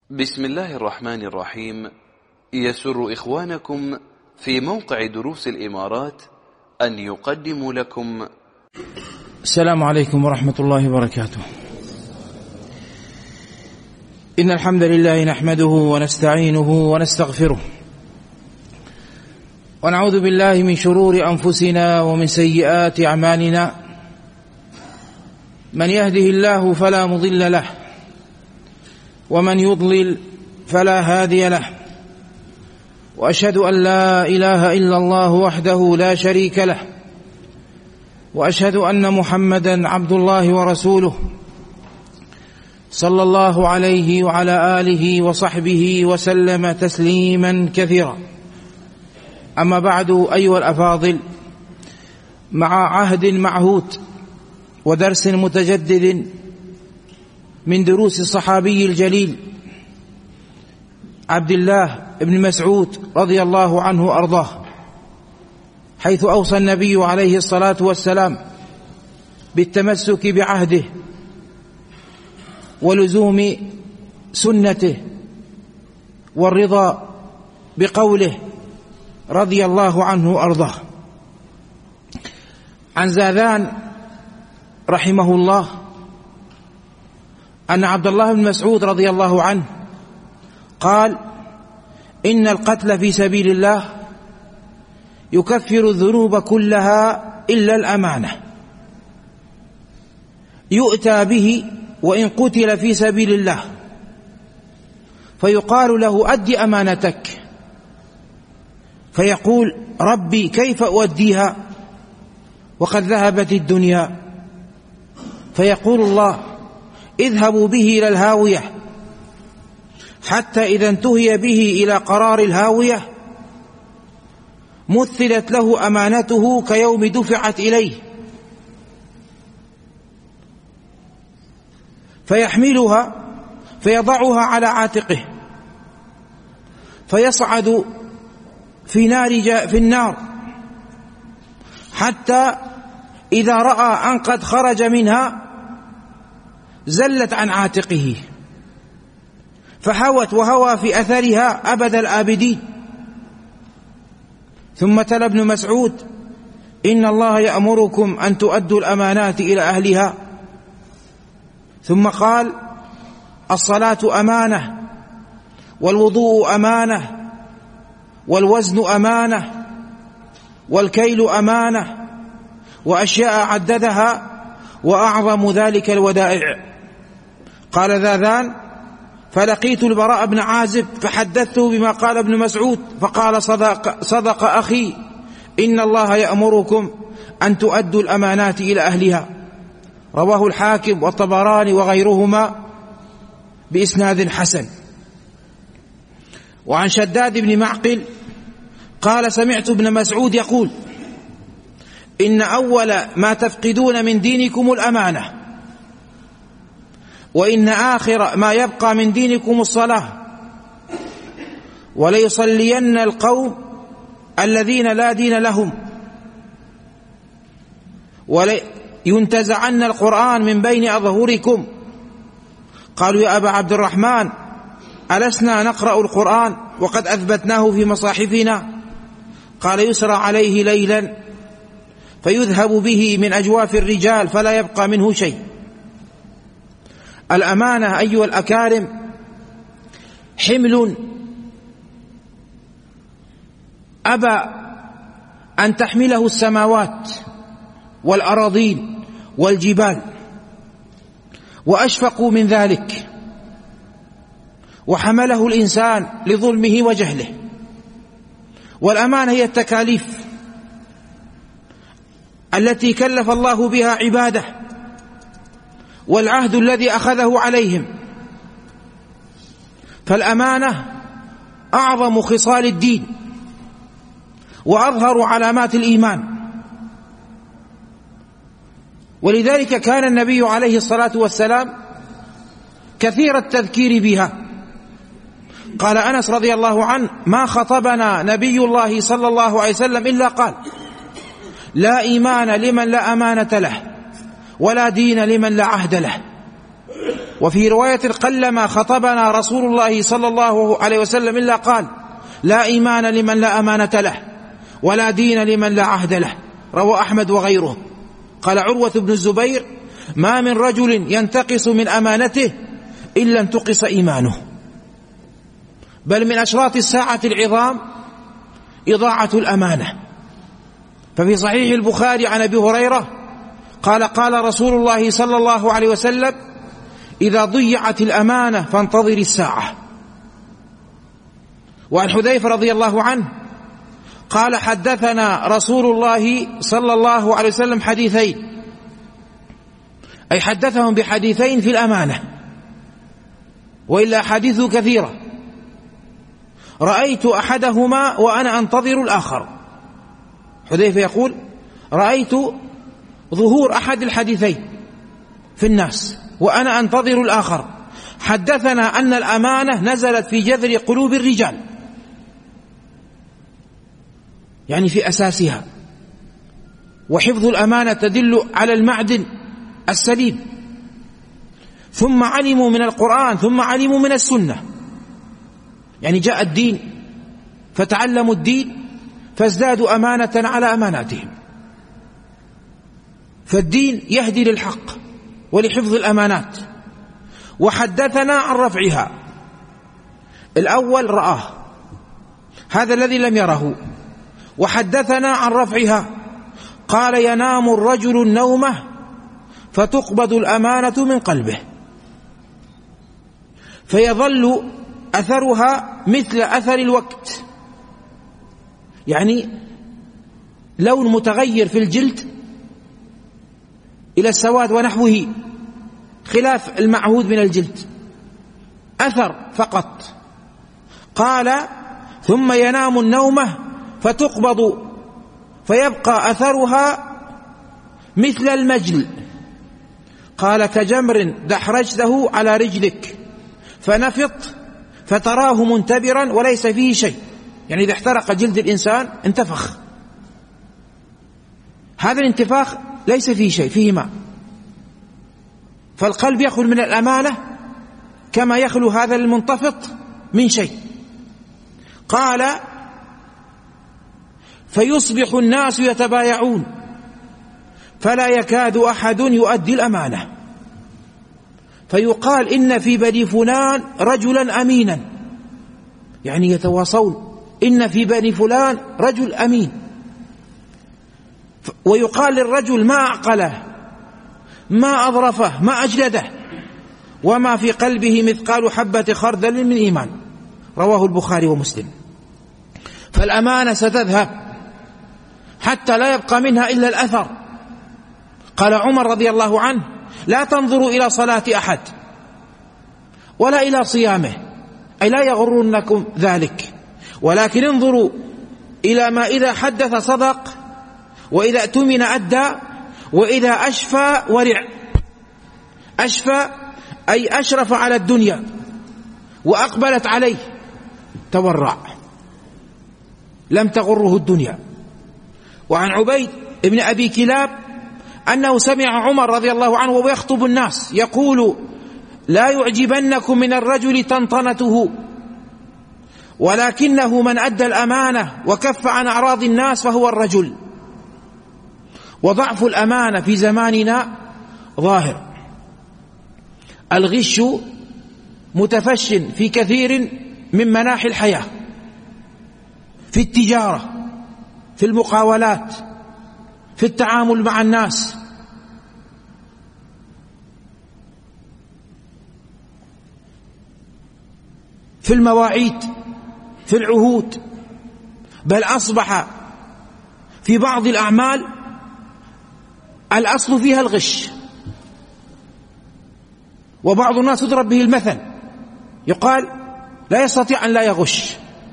بسم الله الرحمن الرحيم. يسر إخوانكم في موقع دروس الإمارات أن يقدموا لكم السلام عليكم ورحمة الله وبركاته. إن الحمد لله نحمده ونستعينه ونستغفره ونعوذ بالله من شرور أنفسنا ومن سيئات أعمالنا. من يهده الله فلا مضل له ومن يضلل فلا هادي له، وأشهد أن لا إله إلا الله وحده لا شريك له، وأشهد أن محمدا عبد الله ورسوله صلى الله عليه وعلى آله وصحبه وسلم تسليما كثيرا. أما بعد، أيها الأفاضل، مع عهد معهود ودرس متجدد من دروس الصحابي الجليل عبد الله بن مسعود رضي الله عنه وأرضاه، حيث أوصى النبي عليه الصلاة والسلام بالتمسك بعهده ولزوم سنته والرضا بقوله رضي الله عنه وأرضاه. عن زاذان رحمه الله أن عبد الله بن مسعود رضي الله عنه قال: إن القتل في سبيل الله يكفر الذنوب كلها إلا الأمانة، يؤتى به وإن قتل في سبيل الله فيقال له: أد أمانتك، فيقول: ربي كيف أؤديها وقد ذهبت الدنيا؟ فيقول الله: اذهبوا به إلى الهاوية، حتى إذا انتهي به إلى قرار الهاوية مثلت له أمانته كيوم دفعت إليه، فيحملها فيضعها على عاتقه فيصعد في النار حتى إذا رأى أن قد خرج منها زلت عن عاتقه فهوت وهوى في أثرها أبد الآبدين. ثم تلا ابن مسعود: إن الله يأمركم أن تؤدوا الأمانات إلى أهلها. ثم قال: الصلاة أمانة، والوضوء أمانة، والوزن أمانة، والكيل أمانة، وأشياء عددها وأعظم ذلك الودائع. قال زاذان: فلقيت البراء بن عازب فحدثته بما قال ابن مسعود فقال: صدق أخي، إن الله يأمركم أن تؤدوا الأمانات إلى أهلها. رواه الحاكم والطبراني وغيرهما بإسناد حسن. وعن شداد بن معقل قال: سمعت ابن مسعود يقول: إن أول ما تفقدون من دينكم الأمانة، وإن آخر ما يبقى من دينكم الصلاة، وليصلين القوم الذين لا دين لهم، ولينتزعن القرآن من بين أظهركم. قالوا: يا أبا عبد الرحمن، ألسنا نقرأ القرآن وقد أثبتناه في مصاحفنا؟ قال: يسرى عليه ليلا فيذهب به من أجواف الرجال فلا يبقى منه شيء. الأمانة أيها الأكارم حمل أبى أن تحمله السماوات والأراضين والجبال، وأشفقوا من ذلك، وحمله الإنسان لظلمه وجهله. والأمانة هي التكاليف التي كلف الله بها عباده، والعهد الذي أخذه عليهم. فالأمانة أعظم خصال الدين وأظهر علامات الإيمان، ولذلك كان النبي عليه الصلاة والسلام كثير التذكير بها. قال أنس رضي الله عنه: ما خطبنا نبي الله صلى الله عليه وسلم إلا قال: لا إيمان لمن لا أمانة له، ولا دين لمن لا عهد له. وفي رواية قلما خطبنا رسول الله صلى الله عليه وسلم إلا قال لا إيمان لمن لا أمانة له ولا دين لمن لا عهد له، رواه أحمد وغيره. قال عروة بن الزبير ما من رجل ينتقص من أمانته إلا انتقص إيمانه، بل من أشراط الساعة العظام إضاعة الأمانة. ففي صحيح البخاري عن أبي هريرة قال قال رسول الله صلى الله عليه وسلم إذا ضيعت الأمانة فانتظر الساعة. وعن حذيفة رضي الله عنه قال حدثنا رسول الله صلى الله عليه وسلم حديثين، أي حدثهم بحديثين في الأمانة، وإلا حديث كثيرة، رأيت أحدهما وأنا أنتظر الآخر. حذيفة يقول رأيت ظهور أحد الحديثين في الناس وأنا أنتظر الآخر. حدثنا أن الأمانة نزلت في جذر قلوب الرجال، يعني في أساسها، وحفظ الأمانة تدل على المعدن السليم. ثم علموا من القرآن ثم علموا من السنة، يعني جاء الدين فتعلموا الدين فازدادوا أمانة على أماناتهم. فالدين يهدي للحق ولحفظ الأمانات. وحدثنا عن رفعها، الأول رآه، هذا الذي لم يره. وحدثنا عن رفعها قال ينام الرجل النومة فتقبض الأمانة من قلبه فيظل أثرها مثل أثر الوقت، يعني لون متغير في الجلد إلى السواد ونحوه خلاف المعهود من الجلد، أثر فقط. قال ثم ينام النومة فتقبض فيبقى أثرها مثل المجل، قال كجمر دحرجته على رجلك فنفط فتراه منتبرا وليس فيه شيء، يعني إذا احترق جلد الإنسان انتفخ، هذا الانتفاخ ليس فيه شيء، فيه ماء. فالقلب يخلو من الأمانة كما يخلو هذا المنتفض من شيء. قال فيصبح الناس يتبايعون فلا يكاد أحد يؤدي الأمانة، فيقال إن في بني فلان رجلا أمينا، يعني يتواصون إن في بني فلان رجل أمين. ويقال للرجل ما أعقله ما أظرفه ما أجلده وما في قلبه مثقال حبة خردل من إيمان، رواه البخاري ومسلم. فالأمانة ستذهب حتى لا يبقى منها إلا الأثر. قال عمر رضي الله عنه لا تنظروا إلى صلاة أحد ولا إلى صيامه، أي لا يغرنكم ذلك، ولكن انظروا إلى ما إذا حدث صدق وإذا اؤتمن أدى وإذا أشفى ورع. أشفى أي أشرف على الدنيا وأقبلت عليه تورع، لم تغره الدنيا. وعن عبيد ابن أبي كلاب أنه سمع عمر رضي الله عنه وهو يخطب الناس يقول لا يعجبنكم من الرجل طنطنته ولكنه من أدى الأمانة وكف عن أعراض الناس فهو الرجل. وضعف الأمانة في زماننا ظاهر، الغش متفش في كثير من مناحي الحياة، في التجارة، في المقاولات، في التعامل مع الناس، في المواعيد، في العهود، بل أصبح في بعض الأعمال الأصل فيها الغش. وبعض الناس يضرب به المثل، يقال لا يستطيع أن لا يغش.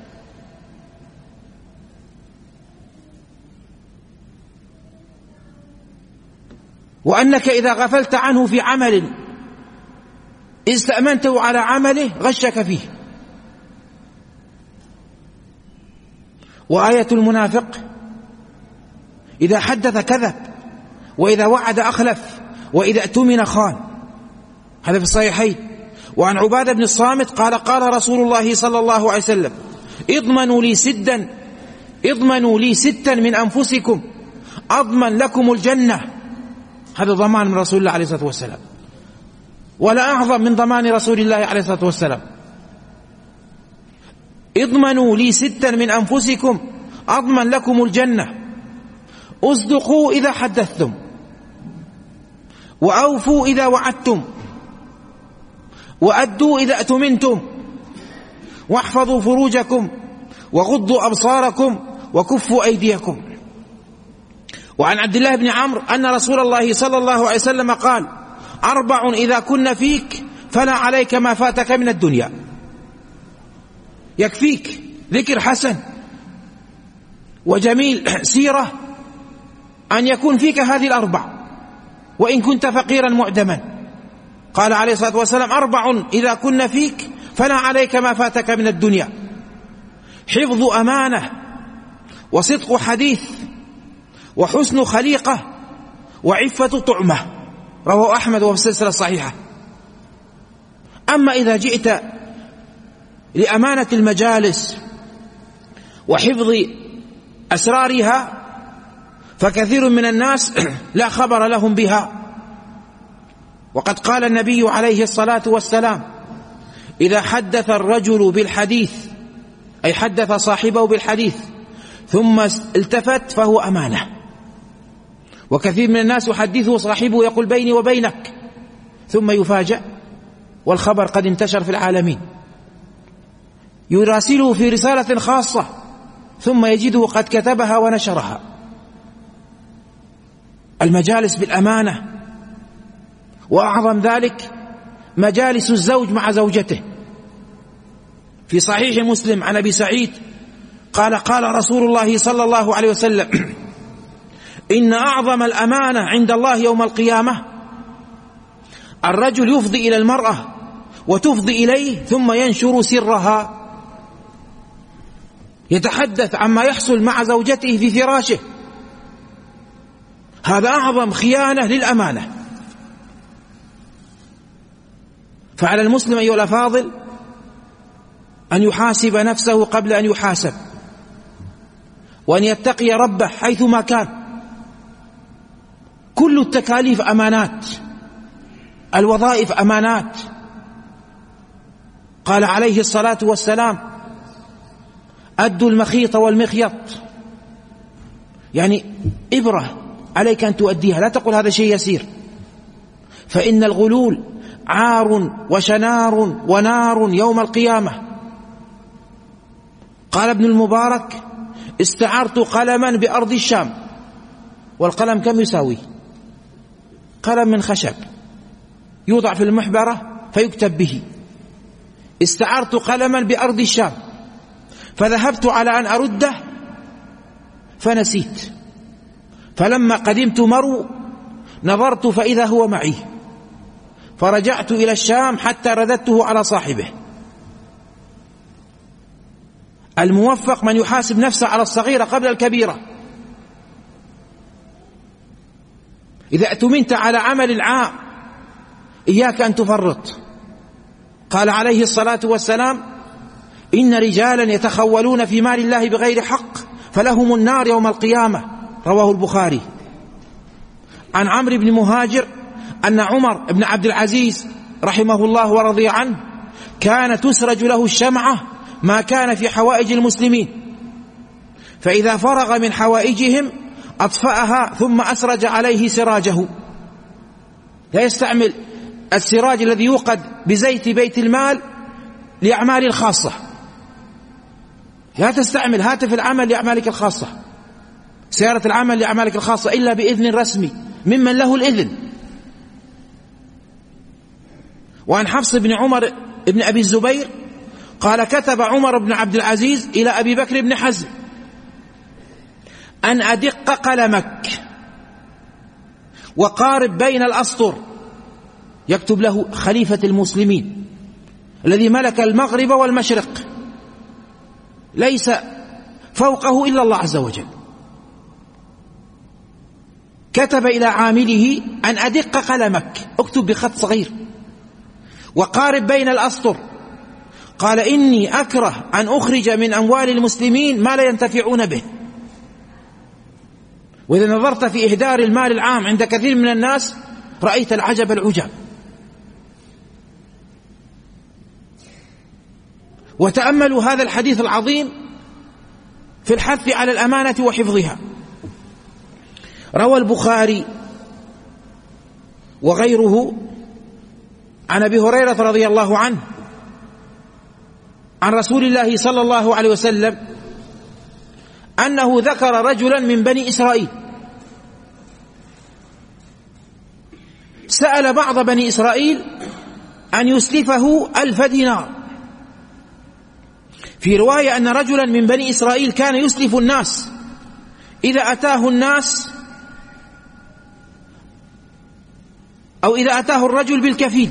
وأنك إذا غفلت عنه في عمل استأمنته على عمله غشك فيه. وآية المنافق إذا حدث كذب وإذا وعد أخلف وإذا اؤتمن خان، هذا في الصحيحين. وعن عبادة بن الصامت قال قال رسول الله صلى الله عليه وسلم اضمنوا لي ستا من أنفسكم أضمن لكم الجنة. هذا ضمان من رسول الله عليه الصلاة والسلام، ولا أعظم من ضمان رسول الله عليه الصلاة والسلام. اضمنوا لي ستا من أنفسكم أضمن لكم الجنة، اصدقوا إذا حدثتم، وأوفوا إذا وعدتم، وأدوا إذا أتمنتم، واحفظوا فروجكم، وغضوا أبصاركم، وكفوا أيديكم. وعن عبد الله بن عمرو أن رسول الله صلى الله عليه وسلم قال 4 إذا كن فيك فلا عليك ما فاتك من الدنيا. يكفيك ذكر حسن وجميل سيرة أن يكون فيك هذه 4، وإن كنت فقيرا معدما. قال عليه الصلاة والسلام 4 إذا كن فيك فلا عليك ما فاتك من الدنيا: حفظ أمانة، وصدق حديث، وحسن خليقة، وعفة طعمة. رواه أحمد وفي السلسلة الصحيحة. أما إذا جئت لأمانة المجالس وحفظ أسرارها فكثير من الناس لا خبر لهم بها. وقد قال النبي عليه الصلاة والسلام: إذا حدث الرجل بالحديث، أي حدث صاحبه بالحديث، ثم التفت فهو أمانة. وكثير من الناس يحدثه صاحبه يقول بيني وبينك، ثم يفاجأ والخبر قد انتشر في العالمين. يراسله في رسالة خاصة ثم يجده قد كتبها ونشرها. المجالس بالأمانة. وأعظم ذلك مجالس الزوج مع زوجته. في صحيح مسلم عن أبي سعيد قال قال رسول الله صلى الله عليه وسلم: إن أعظم الأمانة عند الله يوم القيامة الرجل يفضي إلى المرأة وتفضي إليه ثم ينشر سرها، يتحدث عما يحصل مع زوجته في فراشه. هذا أعظم خيانة للأمانة. فعلى المسلم أيها الأفاضل أن يحاسب نفسه قبل أن يحاسب، وأن يتقي ربه حيثما كان. كل التكاليف أمانات، الوظائف أمانات. قال عليه الصلاة والسلام: أدوا المخيط والمخيط، يعني إبرة عليك أن تؤديها، لا تقول هذا شيء يسير، فإن الغلول عار وشنار ونار يوم القيامة. قال ابن المبارك: استعرت قلما بأرض الشام. والقلم كم يساوي؟ قلم من خشب يوضع في المحبرة فيكتب به. استعرت قلما بأرض الشام فذهبت على أن أرده فنسيت، فلما قدمت مرو نظرت فإذا هو معي، فرجعت إلى الشام حتى رددته على صاحبه. الموفق من يحاسب نفسه على الصغيرة قبل الكبيرة. إذا اؤتمنت على عمل العام إياك أن تفرط. قال عليه الصلاة والسلام: إن رجالا يتخولون في مال الله بغير حق فلهم النار يوم القيامة. رواه البخاري. عن عمرو بن مهاجر أن عمر بن عبد العزيز رحمه الله ورضي عنه كان تسرج له الشمعة ما كان في حوائج المسلمين، فإذا فرغ من حوائجهم أطفأها ثم أسرج عليه سراجه. لا يستعمل السراج الذي يوقد بزيت بيت المال لأعمال الخاصة. لا تستعمل هاتف العمل لأعمالك الخاصة، سيارة العمل لأعمالك الخاصة، إلا بإذن رسمي ممن له الإذن. وعن حفص بن عمر بن أبي الزبير قال: كتب عمر بن عبد العزيز إلى أبي بكر بن حزم أن أدق قلمك وقارب بين الأسطر. يكتب له خليفة المسلمين الذي ملك المغرب والمشرق، ليس فوقه إلا الله عز وجل. كتب إلى عامله أن أدق قلمك، اكتب بخط صغير وقارب بين الأسطر. قال إني أكره أن أخرج من أموال المسلمين ما لا ينتفعون به. وإذا نظرت في إهدار المال العام عند كثير من الناس رأيت العجب العجاب. وتأملوا هذا الحديث العظيم في الحث على الأمانة وحفظها. روى البخاري وغيره عن أبي هريرة رضي الله عنه عن رسول الله صلى الله عليه وسلم أنه ذكر رجلا من بني إسرائيل سأل بعض بني إسرائيل أن يسلفه 1000 دينار. في رواية أن رجلا من بني إسرائيل كان يسلف الناس إذا أتاه الناس أو إذا أتاه الرجل بالكفيل،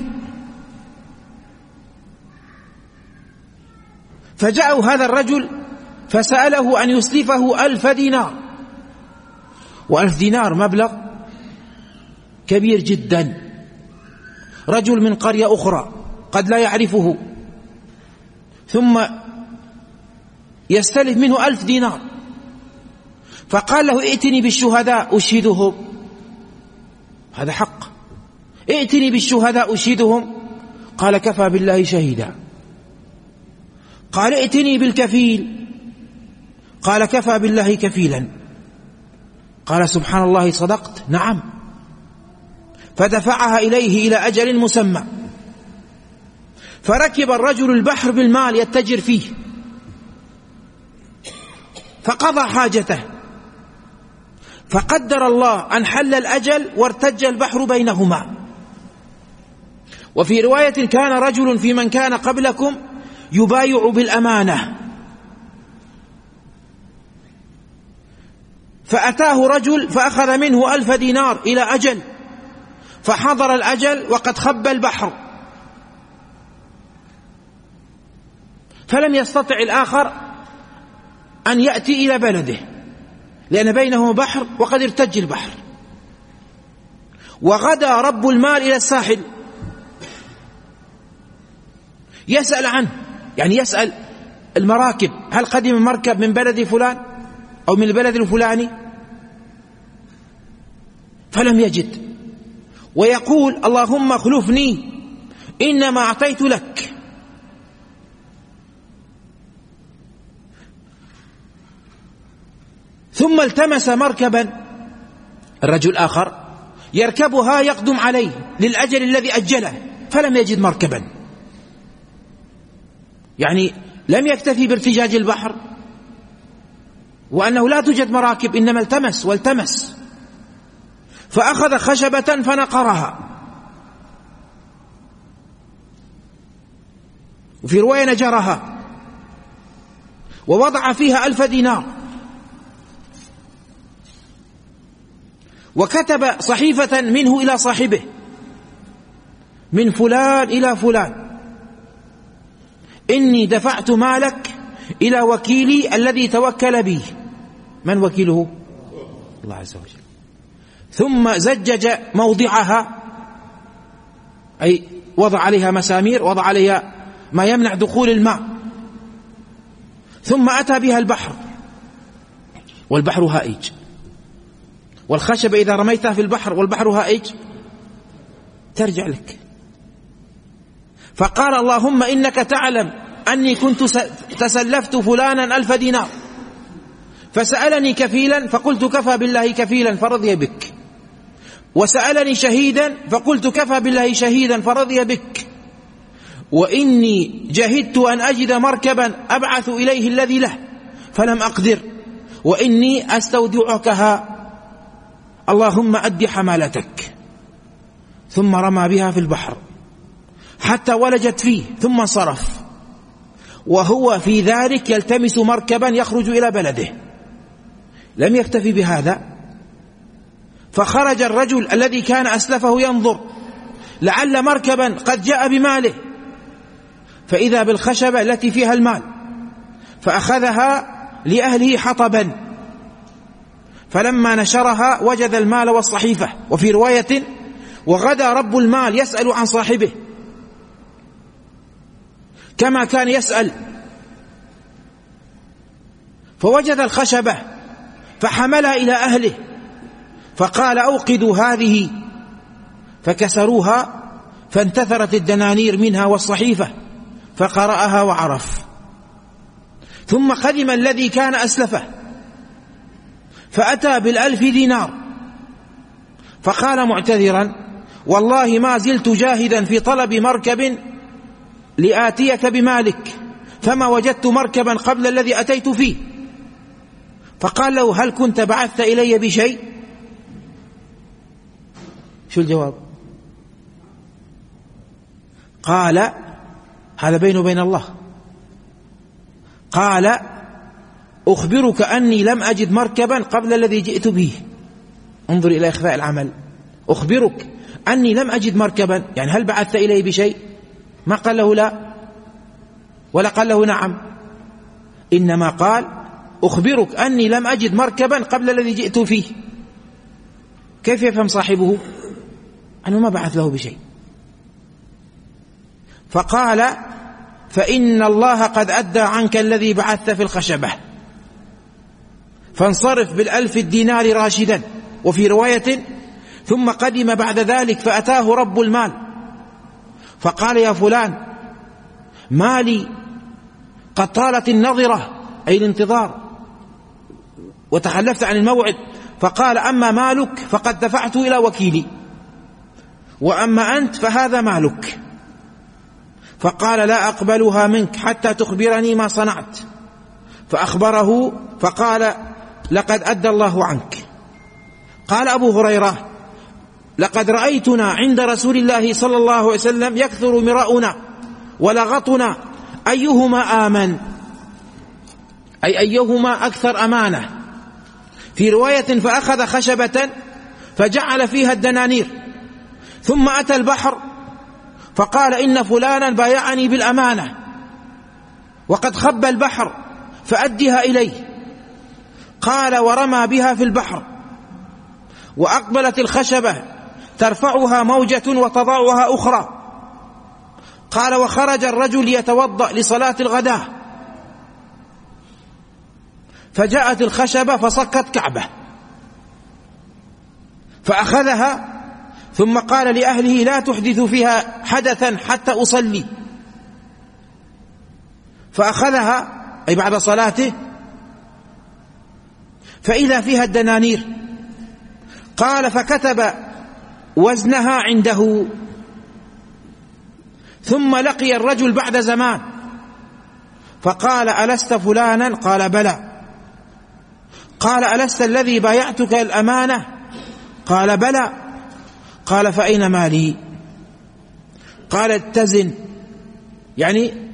فجاءوا هذا الرجل فسأله أن يسلفه 1000 دينار. و1000 دينار مبلغ كبير جدا. رجل من قرية أخرى قد لا يعرفه ثم يستلف منه 1000 دينار، فقال له ائتني بالشهداء أشهدهم. هذا حق، ائتني بالشهداء أشهدهم. قال كفى بالله شهيدا. قال ائتني بالكفيل. قال كفى بالله كفيلا. قال سبحان الله صدقت. نعم. فدفعها إليه إلى أجل مسمى. فركب الرجل البحر بالمال يتجر فيه، فقضى حاجته، فقدر الله أن حل الأجل وارتج البحر بينهما. وفي رواية كان رجل في من كان قبلكم يبايع بالأمانة، فأتاه رجل فأخذ منه 1000 دينار إلى أجل، فحضر الأجل وقد خب البحر، فلم يستطع الآخر أن يأتي إلى بلده لأن بينهما بحر وقد ارتج البحر. وغدا رب المال إلى الساحل يسأل عنه، يعني يسأل المراكب هل قدم مركب من بلد فلان أو من البلد الفلاني، فلم يجد. ويقول اللهم اخلفني إنما أعطيت لك. ثم التمس مركبا الرجل آخر يركبها يقدم عليه للأجل الذي أجله، فلم يجد مركبا. يعني لم يكتفي بارتجاج البحر وأنه لا توجد مراكب، إنما التمس والتمس، فأخذ خشبة فنقرها. وفي رواية نجرها ووضع فيها 1000 دينار، وكتب صحيفة منه إلى صاحبه من فلان إلى فلان إني دفعت مالك إلى وكيلي الذي توكل بي. من وكيله؟ الله عز وجل. ثم زجج موضعها، أي وضع عليها مسامير، وضع عليها ما يمنع دخول الماء، ثم أتى بها البحر، والبحر هائج، والخشب إذا رميتها في البحر والبحر هائج ترجع لك. فقال اللهم إنك تعلم أني كنت تسلفت فلانا 1000 دينار فسألني كفيلا فقلت كفى بالله كفيلا فرضي بك، وسألني شهيدا فقلت كفى بالله شهيدا فرضي بك، وإني جهدت أن أجد مركبا أبعث إليه الذي له فلم أقدر، وإني أستودعكها، اللهم أد حمالتك. ثم رمى بها في البحر حتى ولجت فيه ثم انصرف، وهو في ذلك يلتمس مركبا يخرج إلى بلده. لم يكتفي بهذا، فخرج الرجل الذي كان أسلفه ينظر لعل مركبا قد جاء بماله، فإذا بالخشبة التي فيها المال، فأخذها لأهله حطبا، فلما نشرها وجد المال والصحيفة. وفي رواية وغدا رب المال يسأل عن صاحبه كما كان يسأل، فوجد الخشبة فحملها إلى أهله فقال أوقدوا هذه، فكسروها فانتثرت الدنانير منها والصحيفة فقرأها وعرف. ثم قدم الذي كان أسلفه فأتى ب1,000 دينار فقال معتذرا والله ما زلت جاهدا في طلب مركب لآتيك بمالك فما وجدت مركبا قبل الذي أتيت فيه. فقال له هل كنت بعثت إلي بشيء؟ شو الجواب؟ قال هذا بينه وبين الله، قال أخبرك أني لم أجد مركبا قبل الذي جئت به. انظر إلى إخفاء العمل. أخبرك أني لم أجد مركبا، يعني هل بعثت إلي بشيء؟ ما قال له لا ولا قال له نعم، إنما قال أخبرك أني لم أجد مركبا قبل الذي جئت فيه. كيف يفهم صاحبه أنه ما بعث له بشيء؟ فقال فإن الله قد أدى عنك الذي بعثت في الخشبة، فانصرف ب1,000 دينار راشدا. وفي رواية ثم قدم بعد ذلك فأتاه رب المال فقال يا فلان مالي قد طالت النظرة، أي الانتظار، وتخلفت عن الموعد. فقال أما مالك فقد دفعته إلى وكيلي، وأما أنت فهذا مالك. فقال لا أقبلها منك حتى تخبرني ما صنعت. فأخبره فقال لقد أدى الله عنك. قال أبو هريرة لقد رأيتنا عند رسول الله صلى الله عليه وسلم يكثر مراؤنا ولغطنا أيهما آمن، أي أيهما أكثر أمانة. في رواية فأخذ خشبة فجعل فيها الدنانير ثم أتى البحر فقال إن فلانا بايعني بالأمانة وقد خب البحر فأدها إليه. قال ورمى بها في البحر، وأقبلت الخشبة ترفعها موجة وتضعها أخرى. قال وخرج الرجل يتوضأ لصلاة الغداء فجاءت الخشبة فصكت كعبة فأخذها ثم قال لأهله لا تحدثوا فيها حدثا حتى أصلي. فأخذها أي بعد صلاته فإذا فيها الدنانير. قال فكتب وزنها عنده. ثم لقي الرجل بعد زمان فقال ألست فلانا؟ قال بلى. قال ألست الذي بايعتك الأمانة؟ قال بلى. قال فأين مالي؟ قال اتزن، يعني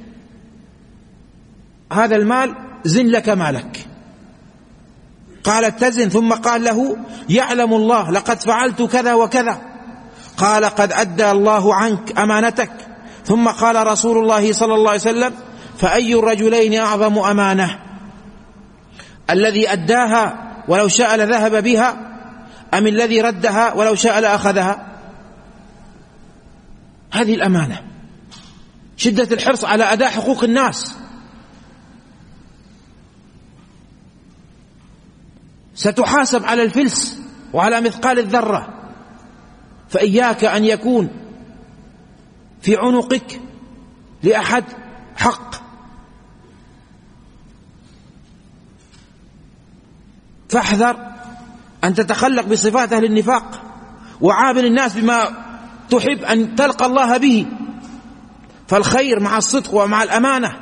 هذا المال زن لك مالك. قال اتزن. ثم قال له يعلم الله لقد فعلت كذا وكذا. قال قد أدى الله عنك أمانتك. ثم قال رسول الله صلى الله عليه وسلم فأي الرجلين أعظم أمانة، الذي أداها ولو شاء لذهب بها أم الذي ردها ولو شاء لأخذها؟ هذه الأمانة، شدة الحرص على أداء حقوق الناس. ستحاسب على الفلس وعلى مثقال الذرة، فإياك أن يكون في عنقك لأحد حق. فاحذر أن تتخلق بصفات أهل النفاق، وعامل الناس بما تحب أن تلقى الله به، فالخير مع الصدق ومع الأمانة.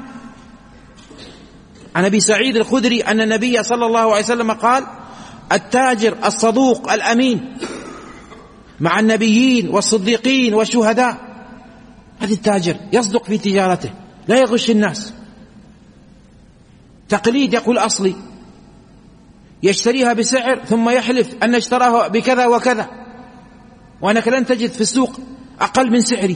عن أبي سعيد الخدري أن النبي صلى الله عليه وسلم قال التاجر الصدوق الأمين مع النبيين والصديقين والشهداء. هذا التاجر يصدق في تجارته، لا يغش الناس. تقليد، يقول أصلي، يشتريها بسعر ثم يحلف أن اشتراها بكذا وكذا، وأنك لن تجد في السوق أقل من سعري.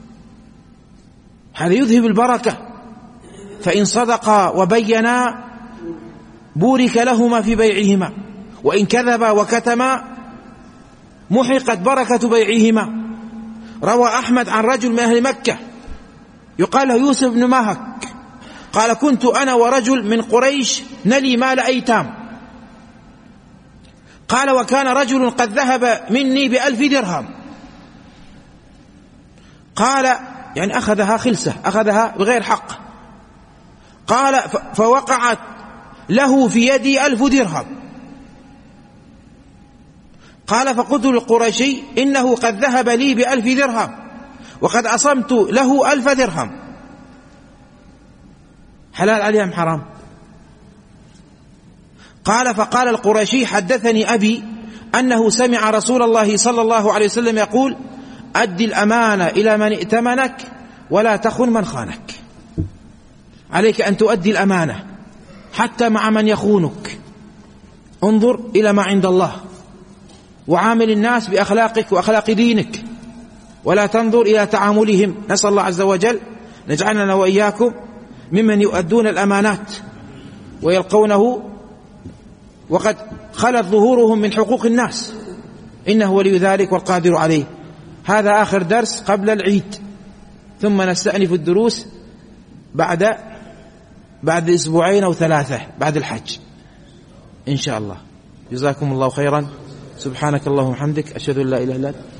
هذا يذهب البركة. فإن صدقا وبينا بورك لهما في بيعهما، وإن كذبا وكتما محقت بركة بيعهما. روى أحمد عن رجل من أهل مكة يقال له يوسف بن ماهك، قال كنت أنا ورجل من قريش نلي مال أيتام. قال وكان رجل قد ذهب مني ب1000 درهم. قال يعني أخذها خلسة، أخذها بغير حق. قال فوقعت له في يدي 1000 درهم. قال فقلت للقرشي إنه قد ذهب لي ب1000 درهم وقد أصمت له 1000 درهم، حلال عليه أم حرام؟ قال فقال القرشي حدثني أبي أنه سمع رسول الله صلى الله عليه وسلم يقول أدي الأمانة إلى من ائتمنك ولا تخن من خانك. عليك أن تؤدي الأمانة حتى مع من يخونك. انظر إلى ما عند الله وعامل الناس بأخلاقك وأخلاق دينك، ولا تنظر إلى تعاملهم. نسأل الله عز وجل نجعلنا وإياكم ممن يؤدون الأمانات ويلقونه وقد خلت ظهورهم من حقوق الناس، إنه ولي ذلك والقادر عليه. هذا آخر درس قبل العيد، ثم نستأنف الدروس بعد أسبوعين أو 3 بعد الحج إن شاء الله. جزاكم الله خيرا. سبحانك اللهم وبحمدك، أشهد أن لا إله إلا أنت.